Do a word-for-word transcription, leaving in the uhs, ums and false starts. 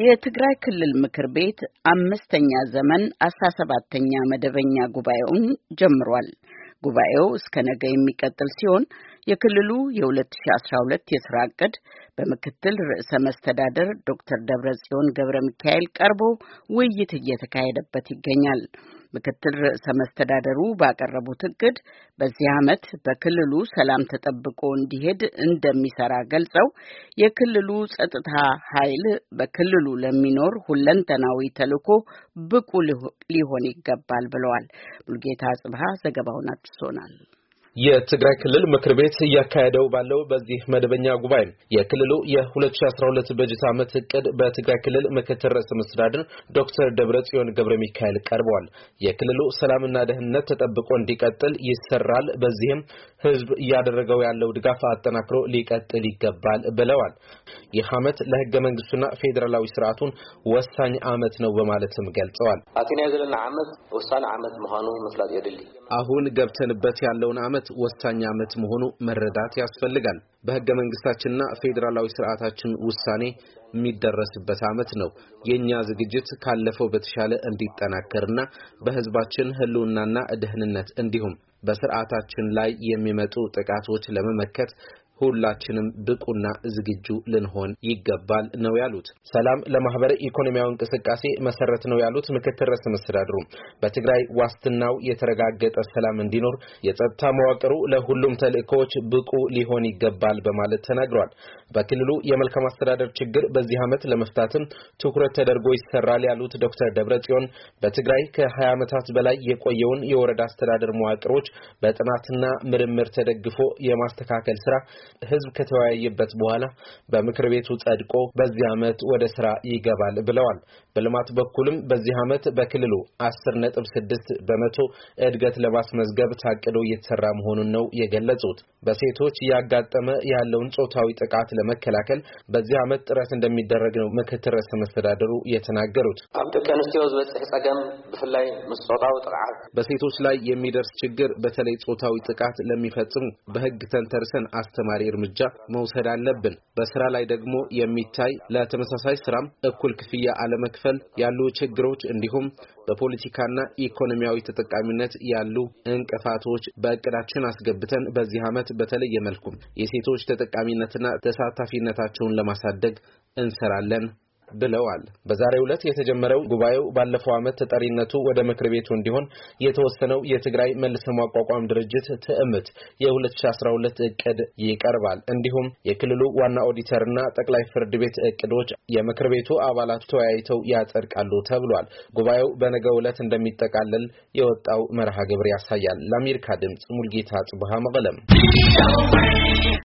የትግራይ ክልል ምክር ቤት አምስተኛ ዘመን አስራ ሰባተኛ መደበኛ ጉባኤውን ጀምሯል። ጉባኤው እስከ ነገ የሚቀጥል ሲሆን የክልሉ የ2012 የሥራ ዕቅድ በምክትል ርዕሰ መስተዳድር ዶክተር ደብረጽዮን ገብረሚካኤል ቀርቦ ውይይት እየተካሄደበት ይገኛል። ምክትል ርዕሰ መስተዳድሩ ባቀረቡት ዕቅድ በዚህ ዓመት በክልሉ ሰላም ተጠብቆ እንዲሄድ እንደሚሰራ ገልጸው የክልሉ ጸጥታ ኃይል በክልሉ ለሚኖር ሁለንተናዊ ተልዕኮ ብቁ ሊሆን ይገባል ብለዋል። ሙልጌታ ጽብሃ ዘገባውን አድርሶናል። የትግራይ ክልል ምክር ቤት ያካሄደው ባለው በዚህ መደበኛ ጉባኤ የክልሉ የ2012 በጀት ዓመት ዕቅድ በትግራይ ክልል ምክትል ርዕሰ መስተዳድር ዶክተር ደብረጽዮን ገብረሚካኤል ቀርቧል። የክልሉ ሰላምና ደህንነት ተጠብቆ እንዲቀጥል ይሰራል፣ በዚህም ህዝብ ያደረገው ያለው ድጋፍ አጠናክሮ ሊቀጥል ይገባል ብለዋል። ይህ ዓመት ለህገ መንግስቱና ፌደራላዊ ስርዓቱን ወሳኝ ዓመት ነው በማለትም ገልጸዋል። አቲና የዘለና ዓመት ወሳኝ ዓመት መሆኑ መስላት ይደል አሁን ገብተንበት ያለውን ዓመት ወሳኝ ዓመት መሆኑ መረዳት ያስፈልጋል። በህገ መንግስታችንና ፌደራላዊ ስርዓታችን ውሳኔ የሚደረስበት ዓመት ነው። የኛ ዝግጅት ካለፈው በተሻለ እንዲጠናከርና በህዝባችን ህልውናና ደህንነት እንዲሁም በስርዓታችን ላይ የሚመጡ ጥቃቶች ለመመከት ሁላችንም ብቁና ዝግጁ ልንሆን ይገባል ነው ያሉት። ሰላም ለማህበረ ኢኮኖሚያዊ እንቅስቃሴ መሰረት ነው ያሉት ምክትል ርዕሰ መስተዳድሩ በትግራይ ዋስትናው የተረጋገጠ ሰላም እንዲኖር የጸጥታ መዋቅሩ ለሁሉም ተልእኮች ብቁ ሊሆን ይገባል በማለት ተናግሯል። በክልሉ የመልካም አስተዳደር ችግር በዚህ ዓመት ለመፍታትም ትኩረት ተደርጎ ይሰራል ያሉት ዶክተር ደብረጽዮን በትግራይ ከ20 ዓመታት በላይ የቆየውን የወረዳ አስተዳደር መዋቅሮች በጥናትና ምርምር ተደግፎ የማስተካከል ስራ ህዝብ ከተወያየበት በኋላ በምክር ቤቱ ጸድቆ በዚህ ዓመት ወደ ስራ ይገባል ብለዋል። በልማት በኩልም በዚህ ዓመት በክልሉ አስር ነጥብ ስድስት በመቶ እድገት ለማስመዝገብ ታቅዶ እየተሰራ መሆኑን ነው የገለጹት። በሴቶች ያጋጠመ ያለውን ጾታዊ ጥቃት ለመከላከል በዚህ ዓመት ጥረት እንደሚደረግ ነው ምክትል ርዕሰ መስተዳድሩ የተናገሩት። አብተከንስቲው ዝበጽሕ ጸገም በፍላይ መስጾታው ጥቃት በሴቶች ላይ የሚደርስ ችግር በተለይ ጾታዊ ጥቃት ለሚፈጽሙ በህግ ተንተርሰን አስተማሪ እርምጃ መውሰድ አለብን። በስራ ላይ ደግሞ የሚታይ ለተመሳሳይ ስራም እኩል ክፍያ አለመክፈል ያሉ ችግሮች እንዲሁም በፖለቲካና ኢኮኖሚያዊ ተጠቃሚነት ያሉ እንቅፋቶች በእቅዳችን አስገብተን በዚህ ዓመት በተለየ መልኩ የሴቶች ተጠቃሚነትና ተሳታፊነታቸውን ለማሳደግ እንሰራለን ብለዋል። በዛሬው ዕለት የተጀመረው ጉባኤው ባለፈው ዓመት ተጠሪነቱ ወደ ምክር ቤቱ እንዲሆን የተወሰነው የትግራይ መልሶ ማቋቋም ድርጅት ትዕምት የ2012 ዕቅድ ይቀርባል። እንዲሁም የክልሉ ዋና ኦዲተርና ጠቅላይ ፍርድ ቤት ዕቅዶች የምክር ቤቱ አባላት ተወያይተው ያጸድቃሉ ተብሏል። ጉባኤው በነገው ዕለት እንደሚጠቃለል የወጣው መርሃ ግብር ያሳያል። ለአሜሪካ ድምጽ ሙልጌታ ጽብሃ መቀለም